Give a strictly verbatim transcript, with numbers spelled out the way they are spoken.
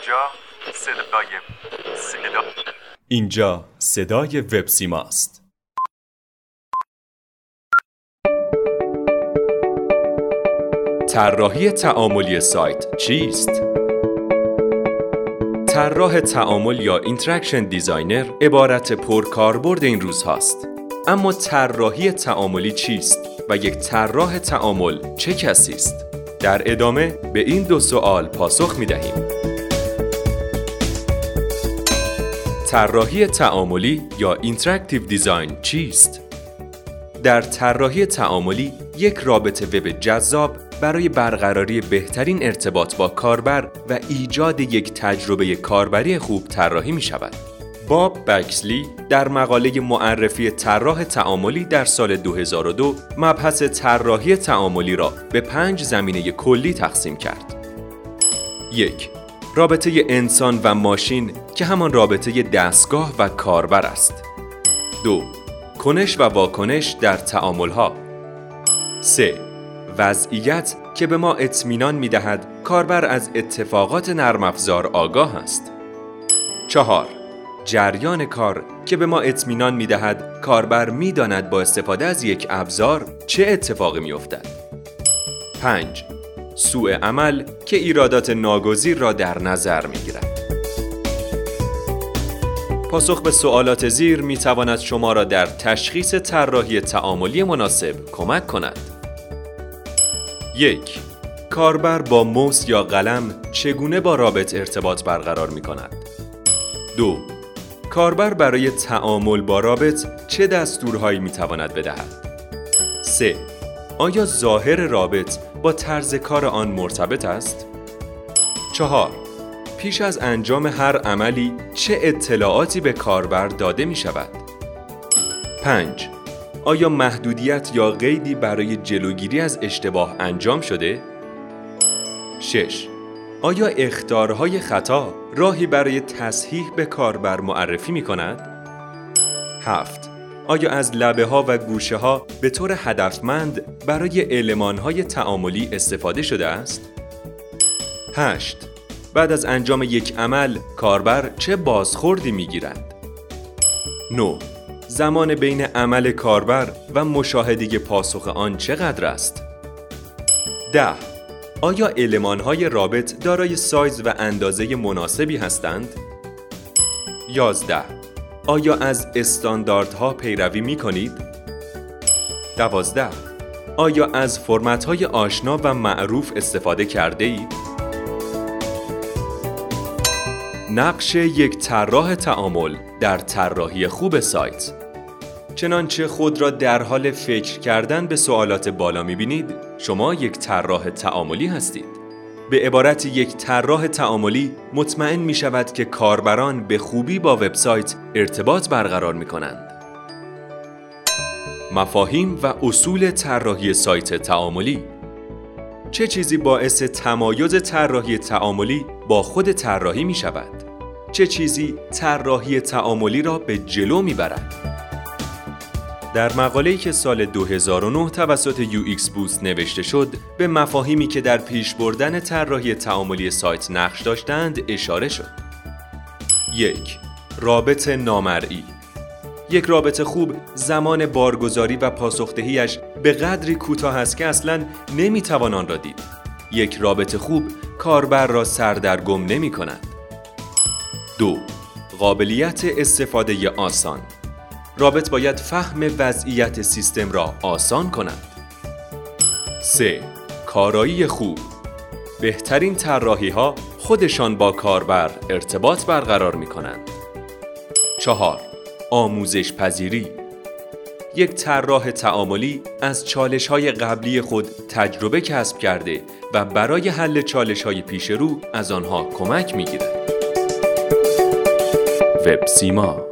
اینجا صدای صدا اینجا صدای وبسیماست. طراحی تعاملی سایت چیست؟ طراح تعامل یا اینتراکشن دیزاینر عبارت پرکاربرد این روزهاست. اما طراحی تعاملی چیست و یک طراح تعامل چه کسی است؟ در ادامه به این دو سوال پاسخ می‌دهیم. طراحی تعاملی یا اینتراکتیو دیزاین چیست؟ در طراحی تعاملی یک رابطه وب جذاب برای برقراری بهترین ارتباط با کاربر و ایجاد یک تجربه کاربری خوب طراحی می شود. باب بکسلی در مقاله معرفی طراح تعاملی در سال دو هزار و دو مبحث طراحی تعاملی را به پنج زمینه کلی تقسیم کرد. یک، رابطه انسان و ماشین که همان رابطه دستگاه و کاربر است. دو، کنش و واکنش در تعامل‌ها. سه، وضعیت که به ما اطمینان می‌دهد کاربر از اتفاقات نرم افزار آگاه است. چهار، جریان کار که به ما اطمینان می‌دهد کاربر می‌داند با استفاده از یک ابزار چه اتفاقی می‌افتد. پنج، سوء عمل که ایرادات ناگزیر را در نظر می‌گیرد. پاسخ به سوالات زیر می‌تواند شما را در تشخیص طراحی تعاملی مناسب کمک کند. یک، کاربر با موس یا قلم چگونه با رابط ارتباط برقرار می‌کند؟ دو، کاربر برای تعامل با رابط چه دستورهایی می‌تواند بدهد؟ سه، آیا ظاهر رابط با طرز کار آن مرتبط است؟ چهار، پیش از انجام هر عملی چه اطلاعاتی به کاربر داده می شود؟ پنج، آیا محدودیت یا قیدی برای جلوگیری از اشتباه انجام شده؟ شش، آیا اخطارهای خطا راهی برای تصحیح به کاربر معرفی می کند؟ هفت، آیا از لبه ها و گوشه ها به طور هدفمند برای المان های تعاملی استفاده شده است؟ هشت، بعد از انجام یک عمل کاربر چه بازخوردی می گیرد؟ نه، زمان بین عمل کاربر و مشاهده پاسخ آن چقدر است؟ ده، آیا المان‌های رابط دارای سایز و اندازه مناسبی هستند؟ یازده، آیا از استانداردها پیروی می کنید؟ دوازده، آیا از فرمت‌های آشنا و معروف استفاده کرده اید؟ نقش یک طراح تعامل در طراحی خوب سایت. چنانچه خود را در حال فکر کردن به سوالات بالا می‌بینید، شما یک طراح تعاملی هستید. به عبارت یک طراح تعاملی مطمئن می‌شود که کاربران به خوبی با وبسایت ارتباط برقرار می‌کنند. مفاهیم و اصول طراحی سایت تعاملی. چه چیزی باعث تمایز طراحی تعاملی با خود طراحی می شود؟ چه چیزی طراحی تعاملی را به جلو می برد؟ در مقاله‌ای که سال دو هزار و نه توسط یو ایکس بوست نوشته شد، به مفاهیمی که در پیش بردن طراحی تعاملی سایت نقش داشتند اشاره شد. یک، رابط نامرئی. یک رابطه خوب زمان بارگذاری و پاسخدهیش به قدری کوتاه است که اصلاً نمیتوان آن را دید. یک رابطه خوب کاربر را سردرگم نمی کند. دو، قابلیت استفاده آسان. رابط باید فهم وضعیت سیستم را آسان کند. سه، کارایی خوب. بهترین طراحی ها خودشان با کاربر ارتباط برقرار می کنند. چهار، آموزش پذیری. یک طراح تعاملی از چالش‌های قبلی خود تجربه کسب کرده و برای حل چالش‌های پیش رو از آنها کمک می‌گیرد. وبسیما.